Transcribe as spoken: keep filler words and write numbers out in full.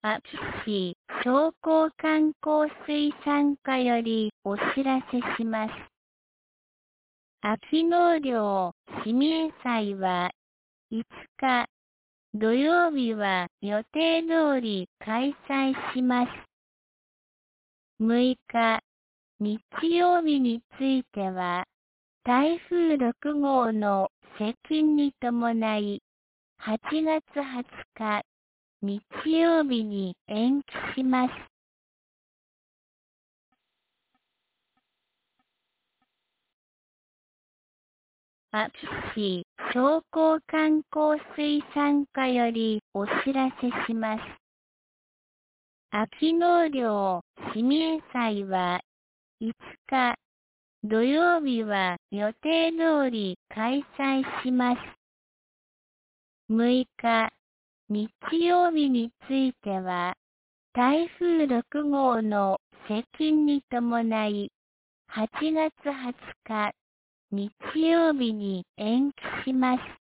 秋市商工観光水産課よりお知らせします。秋納涼しみえ祭はいつか土曜日は予定通り開催します。むいか日曜日については台風ろくごうの接近に伴いはちがつはつか日曜日に延期します。秋市商工観光水産課よりお知らせします。秋納涼しみえ祭はいつか土曜日は予定通り開催します。むいか日曜日については台風ろくごうの接近に伴いはちがつはつか日曜日に延期します。